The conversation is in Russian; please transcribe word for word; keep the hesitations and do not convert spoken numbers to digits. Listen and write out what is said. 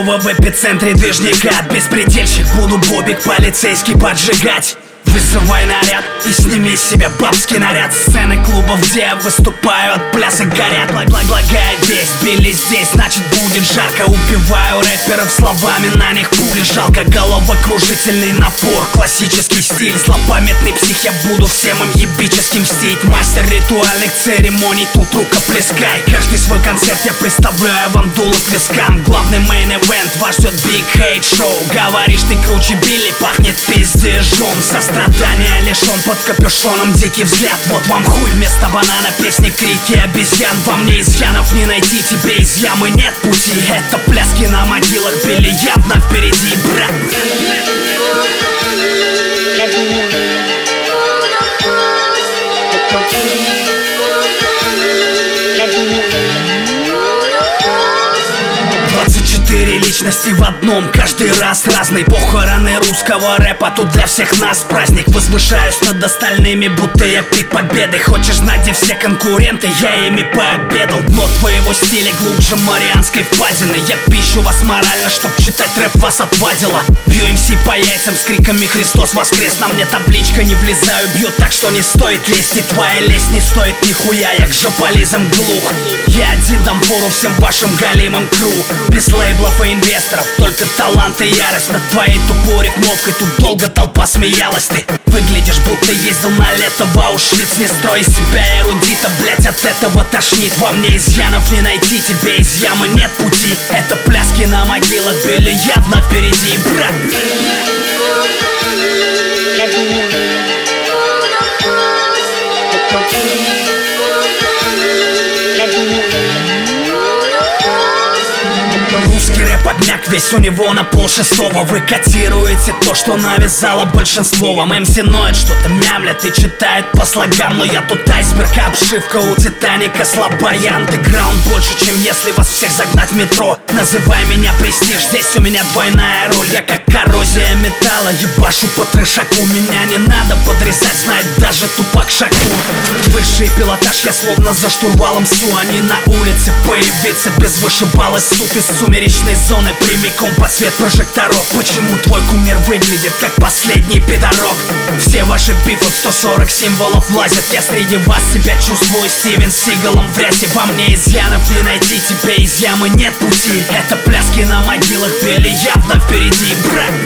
снова в эпицентре движника. Беспредельщик, буду бобик полицейский поджигать. Вызывай наряд и сними с себя бабский наряд. Сцены клубов, где я выступаю, от плясок горят. Благая весть, били здесь, значит будет жарко. Убиваю рэперов словами, на них пули жалко. Головокружительный напор, классический стиль. Злопамятный псих, я буду всем им ебическим мстить. Мастер ритуальных церемоний, тут рукоплескай. Каждый свой концерт я представляю вам дуло к вискам. Главный мейн-эвент, вас ждет Big Hate Show. Говоришь ты круче Билли, пахнет пиздежом. Сострадания лишен под капюшоном дикий взгляд. Вот вам хуй вместо банана, песни, крики обезьян. Во мне изъянов не найти, тебе из ямы нет пути. Это пляски на могилах, Билли явно впереди, брат. двадцать четыре личности в одном, каждый раз разный. Похороны русского рэпа, тут для всех нас праздник. Возвышаюсь над остальными, будто я пик победы. Хочешь знать, где все конкуренты? Я ими пообедал. Дно твоего стиля глубже Марианской впадины. Я пищу вас морально, чтоб читать рэп вас отвадило. Бью эм си по яйцам с криками «Христос воскрес!» На мне табличка, не влезаю, бьют так, что не стоит лезть. И твоя лезть не стоит нихуя, я к жополизам глух. Я один дам фору всем вашим галимым кру. Без лейблов и инвесторов, только талант и ярость. Над твоей тупой рифмовкой тут долго толпа смеялась. Ты выглядишь, будто ездил на лето в Аушвиц. Не строй из себя эрудита, блять, от этого тошнит. Во мне изъянов не найти, тебе из ямы нет пути. Это пляски на могилах, Билли явно впереди, брат. Русский рэп обмяк, весь у него на пол шестого. Вы котируете то, что навязало большинство. Вам эм си ноет, что-то мямлят и читает по слогам. Но я тут айсберг, обшивка у Титаника слабая. Андеграунд больше, чем если вас всех загнать в метро. Называй меня престиж, здесь у меня двойная роль. Я как коррозия металла, ебашу по трешаку. Меня не надо подрезать, знает даже тупак Шакур. Высший пилотаж, я словно за штурвалом су. Они на улице появиться без вышибала, суп из сумеречной зоны прямиком под свет прожекторов. Почему твой кумир выглядит как последний пидорок? Все ваши бифы в сто сорок символов влазят. Я среди вас себя чувствую Стивен Сигалом в рясе. Во мне изъянов не найти, тебе из ямы нет пути. Это пляски на могилах, Билли явно впереди, брат.